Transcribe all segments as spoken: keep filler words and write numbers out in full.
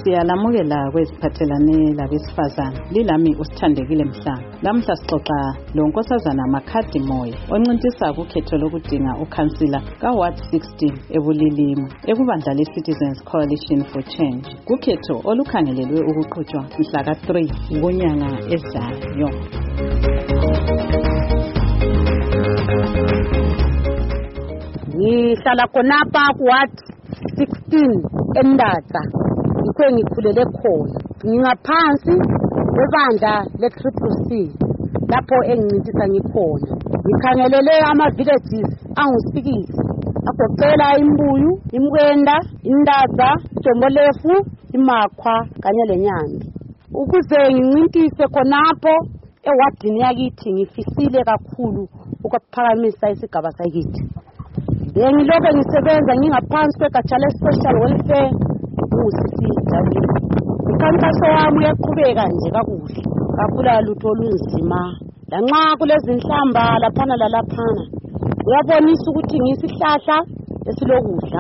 Siyalamukela kweziphathelane labesifazana. Lilami uSithandekile Mhlanga. Lamhla sixoxa lo Nkosazana Makhadimoya oncintisa kukhetho lokudinga ukhansila kaWard sixteen eBulilima ekubandla leCitizens Coalition for Change. Kukhetho olukhangelelwe ukuqhutshwa mhla ka three kunyanga ezayo. Ngihlala khonapha kuWard sixteen eNdatsa. Ngikho ngikhulele khona. Ngingaphansi kwebandla le-Triple C lapho engincintisa ngikhona. Ngikhangelele ama-villages angusikisi agoqela Imbuyu, Imkwenda, Indatsa, Dombolefu, Imakhwa kanye leNyanda. Ukuze ngincintise khonapho ewadini yakithi ngifisile kakhulu ukuphakamisa isigaba sakithi. Bengilobe ngisebenza ngingaphansi kwegatsha le-social welfare usisi. Ikhankaso wami uyaqhubeka nje kakuhle. Akula lutho olunzima. Lanxa kulezi inhlamba laphana lalaphana. Uyabonisa ukuthi ngisihlahla esilokudla.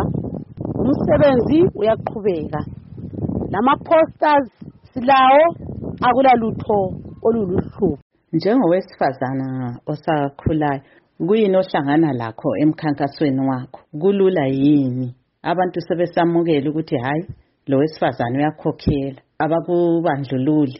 Umsebenzi uyaqhubeka. Lama posters silawo akula lutho oluluhlupho. Njengowesifazana osakhulayo, kuyini ohlangana lakho emkhankasweni wakho? Kulula yini? Abantu sebesamukela ukuthi hayi lo wesifazana uyakhokhela abakubandlululi.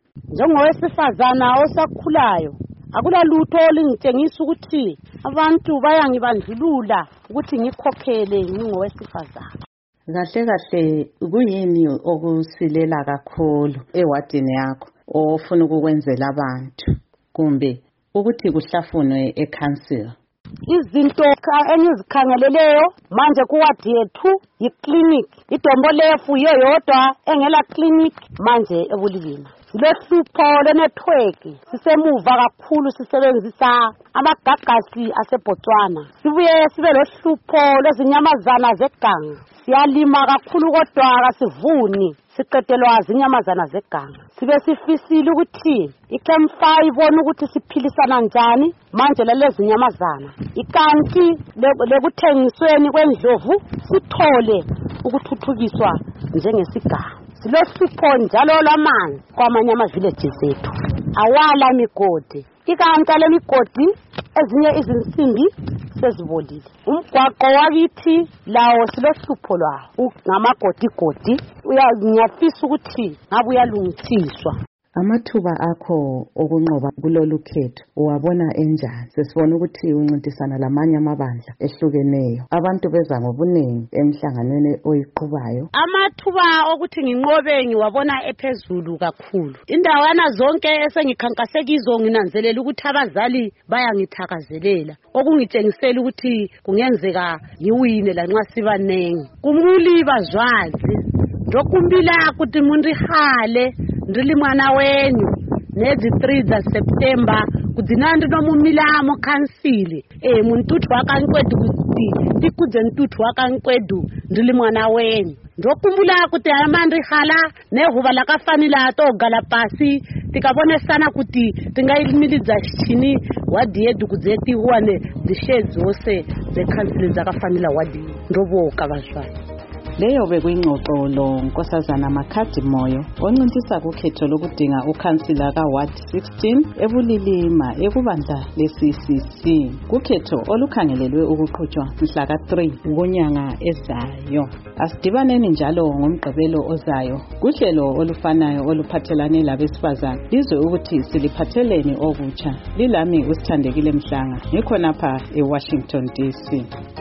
Njengowesifazana osakhulayo akula lutho olingitshengisa ukuthi abantu bayangibandlulula ukuthi ngikhokhele ngingowesifazana. Kahle kahle kuyini okusilela kakhulu ewadini yakho ofuna ukukwenzela abantu kumbe ukuthi kuhlafunwe ecouncil? Izinto engizikhangeleleyo manje kuwadi yethu yiclinic. Idombolefu yodwa engela clinic manje eBulilima. Silohlupho lwenetwork. Sisemuva kakhulu sisebenzisa amagagasi aseBotswana. Sibuye sibe lohlupho lwezinyamazana zeganga. Siyalima kakhulu kodwa kasivuni. Siqedelwa zinyamazana zeganga. Sibe sifisile ukuthi iCamp ibona ukuthi siphilisana njani manje lalezi nyamazana. Ikanti lekuthengisweni kwendlovu sithole ukuthuthukiswa njengesigaba. Silohlupho njalo lwamanzi kwamanye ama-villages ethu. Awala migodi. Ikanti le migodi ezinye izinsimbi sezibolile. Umgwaqo wakithi lawo silohlupho lwawo ngamagodigodi. Uyangiyafisa ukuthi ngabe uyalungisiswa. Amathuba akho okunqoba kulolu khetho uwabona enjani? Sesibona ukuthi uncintisana lamanye amabandla ehlukeneyo. Abantu beza ngobuningi emhlanganweni oyiqubayo. Amathuba okuthi nginqobe ngiwabona ephezulu kakhulu. Indawana zonke esengikhankase kizo nginanzelela ukuthi abazali bayangithakazelela. Okungitshengisela ukuthi kungenzeka ngiwine lanxa sibanengi. Kumuli bazwazi. Ndokumbila kuti mundihale ndili mwana wenyu nezi three za September kudinandi nomumila mo kansile eh muntuthu wakankwedu kuti tikudze ntuthu wakankwedu ndili mwana wenyu. Ndokumbula kuti amandri hala nehuva lakafanila to gala pasi tikabonesana kuti tingayimilidza chini wadi yedu kudzeti huwane dishe zose ze kansile zakafanila wadi ndoboka bazwali. Leyo bekuyingxoxo lo Nkosazana Makhadimoya oncintisa kukhetho lokudinga ukhansila kaWard sixteen eBulilima ekubandla leC C C. Kukhetho olukhangelelwe ukuqhutshwa mhla ka three kunyanga ezayo. Asidibaneni njalo ngomgqibelo ozayo kuhlelo olufanayo oluphathelane labesifazana lizwe ukuthi siliphatheleni okutsha. Lilami uSithandekile Mhlanga ngikhonapha eWashington D C.